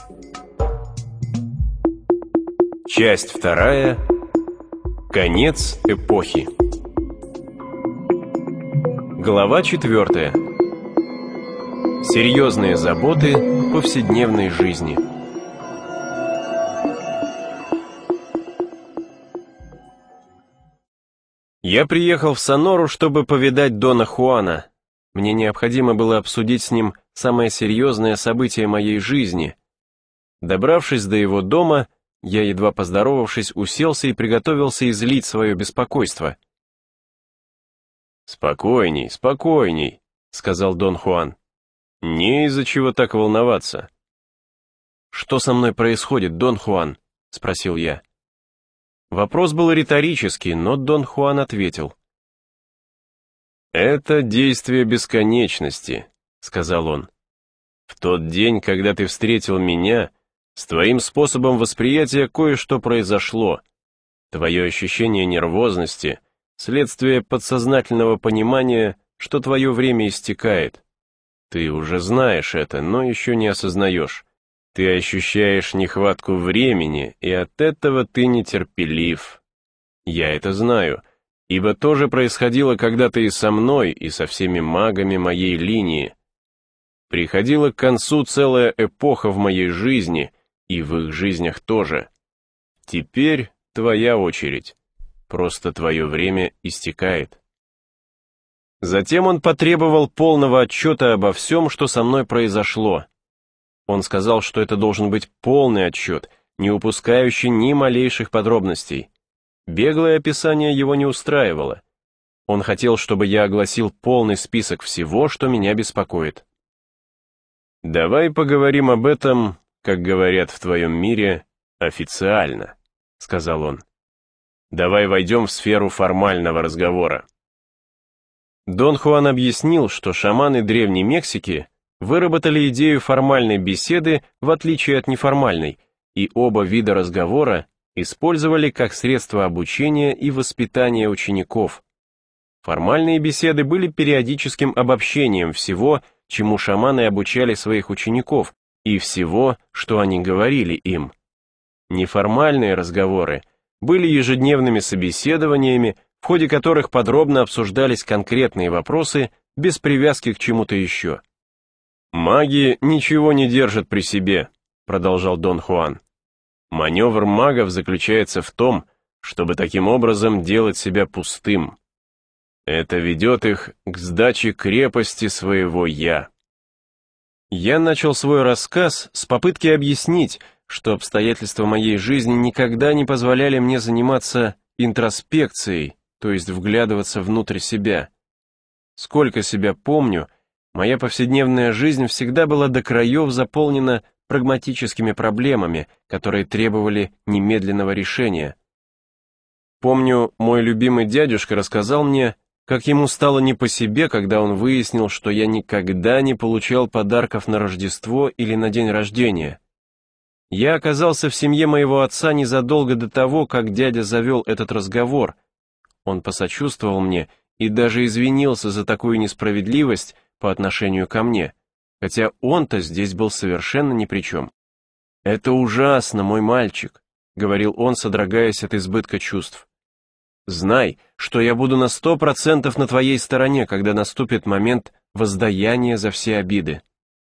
Часть вторая. Конец эпохи. Глава 4. Серьезные заботы повседневной жизни. Я приехал в Сонору, чтобы повидать Дона Хуана. Мне необходимо было обсудить с ним самое серьезное событие моей жизни. Добравшись до его дома, я, едва поздоровавшись, уселся и приготовился излить свое беспокойство. «Спокойней, спокойней», — сказал Дон Хуан. «Не из-за чего так волноваться». «Что со мной происходит, Дон Хуан?» — спросил я. Вопрос был риторический, но Дон Хуан ответил. «Это действие бесконечности», — сказал он. «В тот день, когда ты встретил меня, с твоим способом восприятия кое-что произошло. Твое ощущение нервозности — следствие подсознательного понимания, что твое время истекает. Ты уже знаешь это, но еще не осознаешь. Ты ощущаешь нехватку времени, и от этого ты нетерпелив. Я это знаю, ибо тоже происходило когда-то и со мной, и со всеми магами моей линии. Приходила к концу целая эпоха в моей жизни, и в их жизнях тоже. Теперь твоя очередь. Просто твое время истекает». Затем он потребовал полного отчета обо всем, что со мной произошло. Он сказал, что это должен быть полный отчет, не упускающий ни малейших подробностей. Беглое описание его не устраивало. Он хотел, чтобы я огласил полный список всего, что меня беспокоит. «Давай поговорим об этом, как говорят в твоем мире, официально», — сказал он. «Давай войдем в сферу формального разговора». Дон Хуан объяснил, что шаманы Древней Мексики выработали идею формальной беседы в отличие от неформальной, и оба вида разговора использовали как средство обучения и воспитания учеников. Формальные беседы были периодическим обобщением всего, чему шаманы обучали своих учеников, и всего, что они говорили им. Неформальные разговоры были ежедневными собеседованиями, в ходе которых подробно обсуждались конкретные вопросы без привязки к чему-то еще. «Маги ничего не держат при себе», — продолжал Дон Хуан. «Маневр магов заключается в том, чтобы таким образом делать себя пустым. Это ведет их к сдаче крепости своего «я». Я начал свой рассказ с попытки объяснить, что обстоятельства моей жизни никогда не позволяли мне заниматься интроспекцией, то есть вглядываться внутрь себя. Сколько себя помню, моя повседневная жизнь всегда была до краев заполнена прагматическими проблемами, которые требовали немедленного решения. Помню, мой любимый дядюшка рассказал мне, как ему стало не по себе, когда он выяснил, что я никогда не получал подарков на Рождество или на день рождения. Я оказался в семье моего отца незадолго до того, как дядя завел этот разговор. Он посочувствовал мне и даже извинился за такую несправедливость по отношению ко мне, хотя он-то здесь был совершенно ни при чем. «Это ужасно, мой мальчик», — говорил он, содрогаясь от избытка чувств. «Знай, что я буду на 100% на твоей стороне, когда наступит момент воздаяния за все обиды».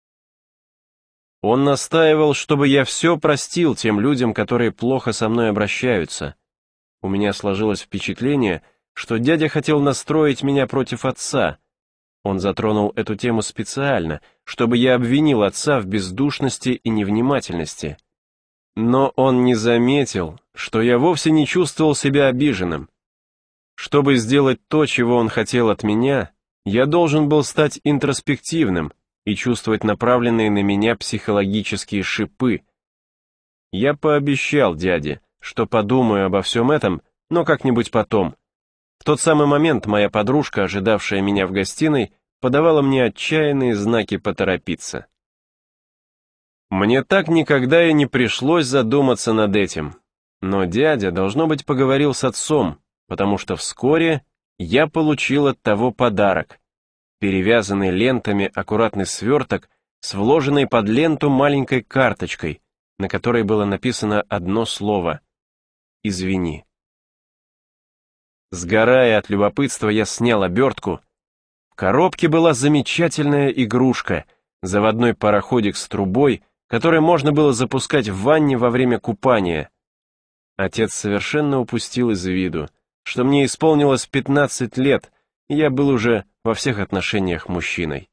Он настаивал, чтобы я все простил тем людям, которые плохо со мной обращаются. У меня сложилось впечатление, что дядя хотел настроить меня против отца. Он затронул эту тему специально, чтобы я обвинил отца в бездушности и невнимательности. Но он не заметил, что я вовсе не чувствовал себя обиженным. Чтобы сделать то, чего он хотел от меня, я должен был стать интроспективным и чувствовать направленные на меня психологические шипы. Я пообещал дяде, что подумаю обо всем этом, но как-нибудь потом. В тот самый момент моя подружка, ожидавшая меня в гостиной, подавала мне отчаянные знаки поторопиться. Мне так никогда и не пришлось задуматься над этим, но дядя, должно быть, поговорил с отцом, потому что вскоре я получил от того подарок. Перевязанный лентами аккуратный сверток с вложенной под ленту маленькой карточкой, на которой было написано одно слово «Извини». Сгорая от любопытства, я снял обертку. В коробке была замечательная игрушка, заводной пароходик с трубой, который можно было запускать в ванне во время купания. Отец совершенно упустил из виду, что мне исполнилось 15 лет, и я был уже во всех отношениях мужчиной.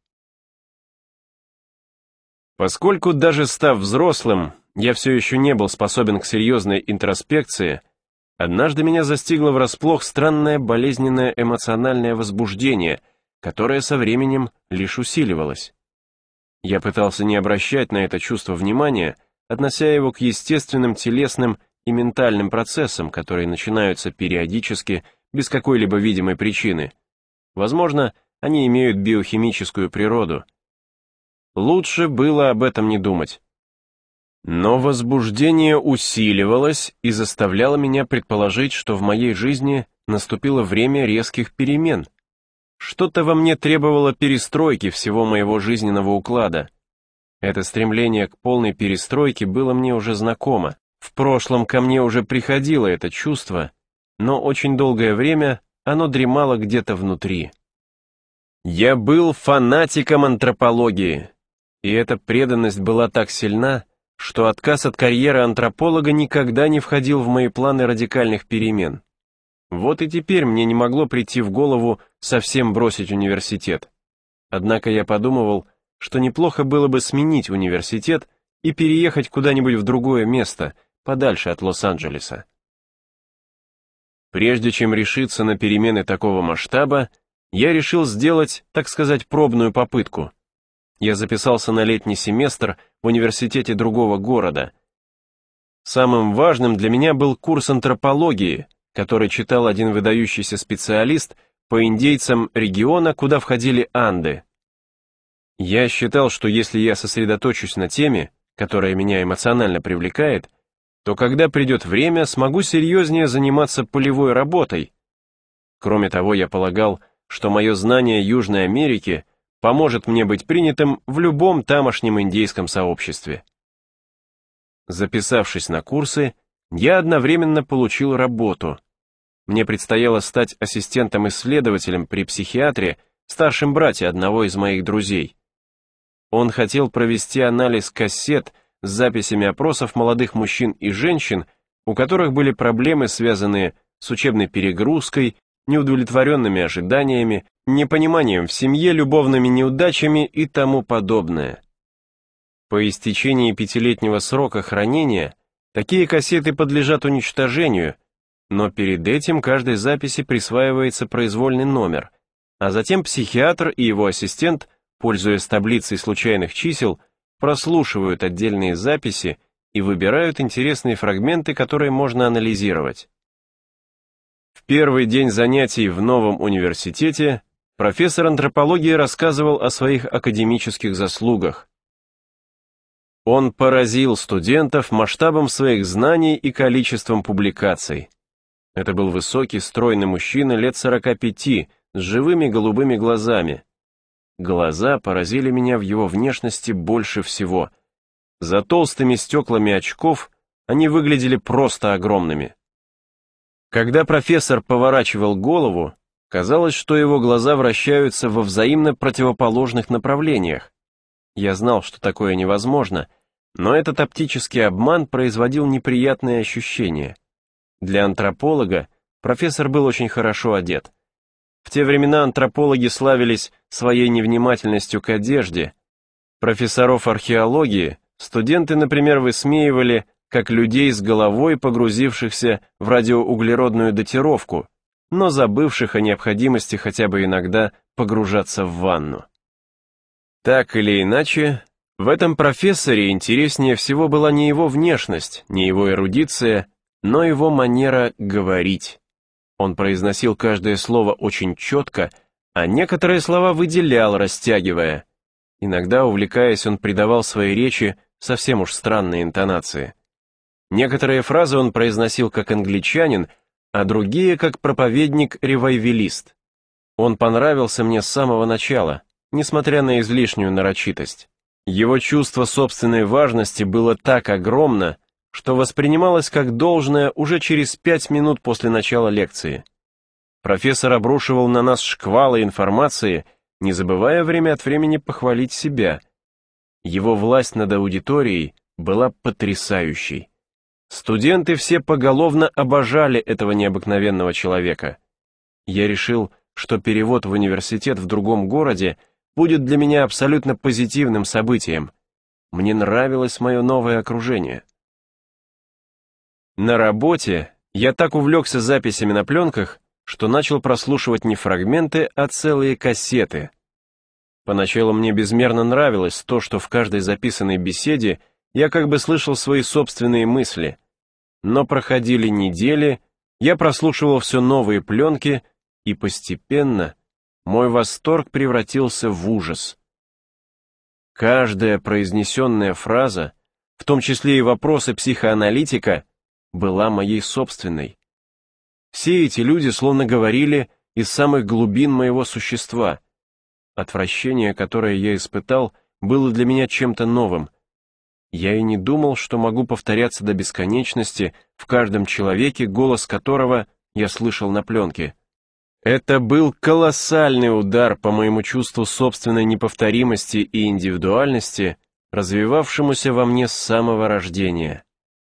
Поскольку даже став взрослым, я все еще не был способен к серьезной интроспекции, однажды меня застигло врасплох странное болезненное эмоциональное возбуждение, которое со временем лишь усиливалось. Я пытался не обращать на это чувство внимания, относя его к естественным телесным и ментальным процессам, которые начинаются периодически, без какой-либо видимой причины. Возможно, они имеют биохимическую природу. Лучше было об этом не думать. Но возбуждение усиливалось и заставляло меня предположить, что в моей жизни наступило время резких перемен. Что-то во мне требовало перестройки всего моего жизненного уклада. Это стремление к полной перестройке было мне уже знакомо. В прошлом ко мне уже приходило это чувство, но очень долгое время оно дремало где-то внутри. Я был фанатиком антропологии, и эта преданность была так сильна, что отказ от карьеры антрополога никогда не входил в мои планы радикальных перемен. Вот и теперь мне не могло прийти в голову совсем бросить университет. Однако я подумывал, что неплохо было бы сменить университет и переехать куда-нибудь в другое место, подальше от Лос-Анджелеса. Прежде чем решиться на перемены такого масштаба, я решил сделать, так сказать, пробную попытку. Я записался на летний семестр в университете другого города. Самым важным для меня был курс антропологии, который читал один выдающийся специалист по индейцам региона, куда входили Анды. Я считал, что если я сосредоточусь на теме, которая меня эмоционально привлекает, то когда придет время, смогу серьезнее заниматься полевой работой. Кроме того, я полагал, что мое знание Южной Америки поможет мне быть принятым в любом тамошнем индейском сообществе. Записавшись на курсы, я одновременно получил работу. Мне предстояло стать ассистентом-исследователем при психиатре, старшем брате одного из моих друзей. Он хотел провести анализ кассет с записями опросов молодых мужчин и женщин, у которых были проблемы, связанные с учебной перегрузкой, неудовлетворенными ожиданиями, непониманием в семье, любовными неудачами и тому подобное. По истечении 5-летнего срока хранения такие кассеты подлежат уничтожению, но перед этим каждой записи присваивается произвольный номер, а затем психиатр и его ассистент, пользуясь таблицей случайных чисел, прослушивают отдельные записи и выбирают интересные фрагменты, которые можно анализировать. В первый день занятий в новом университете профессор антропологии рассказывал о своих академических заслугах. Он поразил студентов масштабом своих знаний и количеством публикаций. Это был высокий, стройный мужчина лет 45, с живыми голубыми глазами. Глаза поразили меня в его внешности больше всего. За толстыми стеклами очков они выглядели просто огромными. Когда профессор поворачивал голову, казалось, что его глаза вращаются во взаимно противоположных направлениях. Я знал, что такое невозможно, но этот оптический обман производил неприятные ощущения. Для антрополога профессор был очень хорошо одет. В те времена антропологи славились своей невнимательностью к одежде. Профессоров археологии студенты, например, высмеивали как людей с головой, погрузившихся в радиоуглеродную датировку, но забывших о необходимости хотя бы иногда погружаться в ванну. Так или иначе, в этом профессоре интереснее всего была не его внешность, не его эрудиция, но его манера говорить. Он произносил каждое слово очень четко, а некоторые слова выделял, растягивая. Иногда, увлекаясь, он придавал своей речи совсем уж странные интонации. Некоторые фразы он произносил как англичанин, а другие как проповедник-ревайвелист. Он понравился мне с самого начала, несмотря на излишнюю нарочитость. Его чувство собственной важности было так огромно, что воспринималось как должное уже через 5 минут после начала лекции. Профессор обрушивал на нас шквалы информации, не забывая время от времени похвалить себя. Его власть над аудиторией была потрясающей. Студенты все поголовно обожали этого необыкновенного человека. Я решил, что перевод в университет в другом городе будет для меня абсолютно позитивным событием. Мне нравилось мое новое окружение. На работе я так увлекся записями на пленках, что начал прослушивать не фрагменты, а целые кассеты. Поначалу мне безмерно нравилось то, что в каждой записанной беседе я как бы слышал свои собственные мысли. Но проходили недели, я прослушивал все новые пленки, и постепенно мой восторг превратился в ужас. Каждая произнесенная фраза, в том числе и вопросы психоаналитика, была моей собственной. Все эти люди словно говорили из самых глубин моего существа. Отвращение, которое я испытал, было для меня чем-то новым. Я и не думал, что могу повторяться до бесконечности в каждом человеке, голос которого я слышал на пленке. Это был колоссальный удар по моему чувству собственной неповторимости и индивидуальности, развивавшемуся во мне с самого рождения.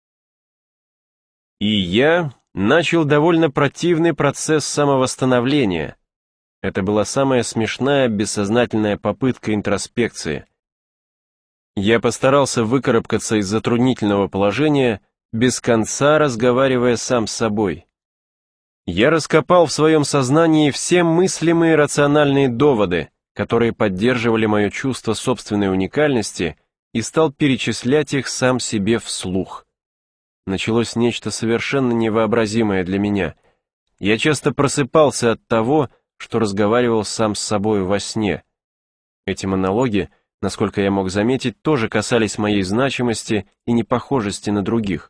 И я начал довольно противный процесс самовосстановления. Это была самая смешная бессознательная попытка интроспекции. Я постарался выкарабкаться из затруднительного положения, без конца разговаривая сам с собой. Я раскопал в своем сознании все мыслимые рациональные доводы, которые поддерживали мое чувство собственной уникальности, и стал перечислять их сам себе вслух. Началось нечто совершенно невообразимое для меня. Я часто просыпался от того, что разговаривал сам с собой во сне. Эти монологи, насколько я мог заметить, тоже касались моей значимости и непохожести на других.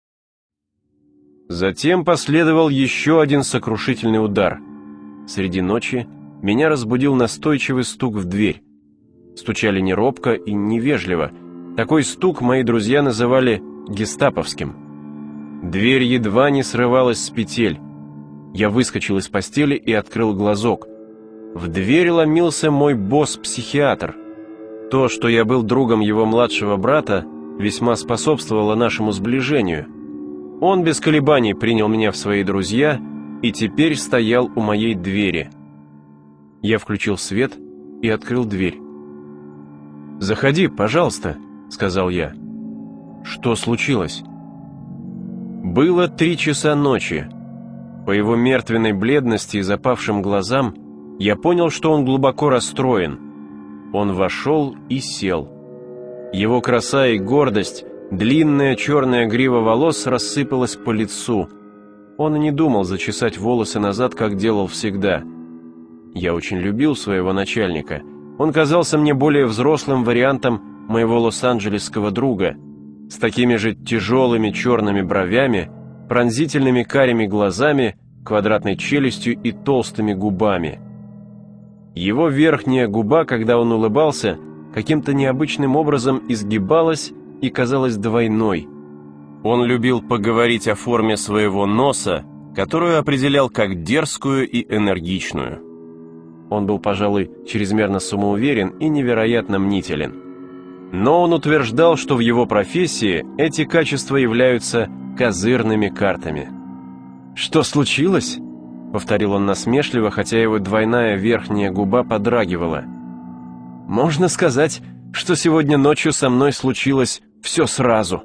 Затем последовал еще один сокрушительный удар. Среди ночи меня разбудил настойчивый стук в дверь. Стучали не робко и невежливо. Такой стук мои друзья называли гестаповским. Дверь едва не срывалась с петель. Я выскочил из постели и открыл глазок. В дверь ломился мой босс-психиатр. То, что я был другом его младшего брата, весьма способствовало нашему сближению. Он без колебаний принял меня в свои друзья и теперь стоял у моей двери. Я включил свет и открыл дверь. «Заходи, пожалуйста», — сказал я. «Что случилось?» Было 3 часа ночи. По его мертвенной бледности и запавшим глазам я понял, что он глубоко расстроен. Он вошел и сел. Его краса и гордость, длинная черная грива волос рассыпалась по лицу. Он и не думал зачесать волосы назад, как делал всегда. Я очень любил своего начальника. Он казался мне более взрослым вариантом моего лос-анджелесского друга, с такими же тяжелыми черными бровями, пронзительными карими глазами, квадратной челюстью и толстыми губами. Его верхняя губа, когда он улыбался, каким-то необычным образом изгибалась и казалась двойной. Он любил поговорить о форме своего носа, которую определял как дерзкую и энергичную. Он был, пожалуй, чрезмерно самоуверен и невероятно мнителен. Но он утверждал, что в его профессии эти качества являются козырными картами. «Что случилось?» — повторил он насмешливо, хотя его двойная верхняя губа подрагивала. «Можно сказать, что сегодня ночью со мной случилось все сразу».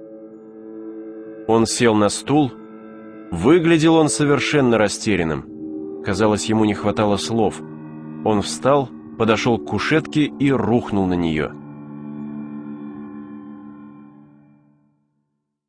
Он сел на стул. Выглядел он совершенно растерянным. Казалось, ему не хватало слов. Он встал, подошел к кушетке и рухнул на нее.